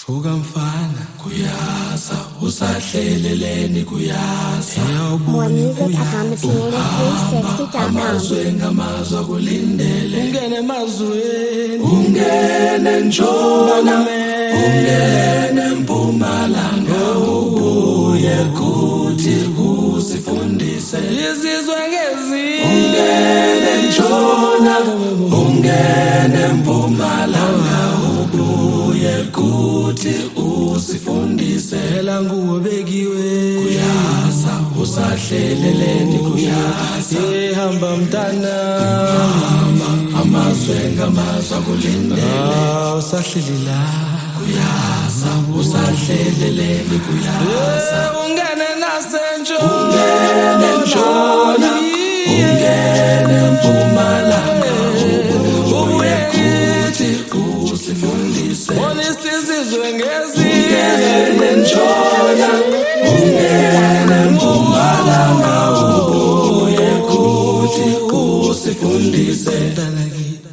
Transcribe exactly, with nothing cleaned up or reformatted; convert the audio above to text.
Vuka mfana kuyasa usahleleleni kuyasa More music at Hammersmith three sixty dot com. Amazwe ngamazwe kulindele ungene emazweni ungene ntshona ungene mpumalanga ubuye kuthi usifundise izizwe ngezizwe ungene ntshona ungene mpumalanga ubuye kuthi usifundise la nguwe bekiwe kuyasa usahleleleni kuyasa ehamba mntana amazwe ngamazwe kulindele usahleli la kuyasa usahleleleni kuyasa ungene nasentshona ungene ntshona ungene mpumalanga ubuye kuthi usifundise bona isizwe ngezizwe ungene ntshona ungene mpumalanga ubuye kuthi usifundise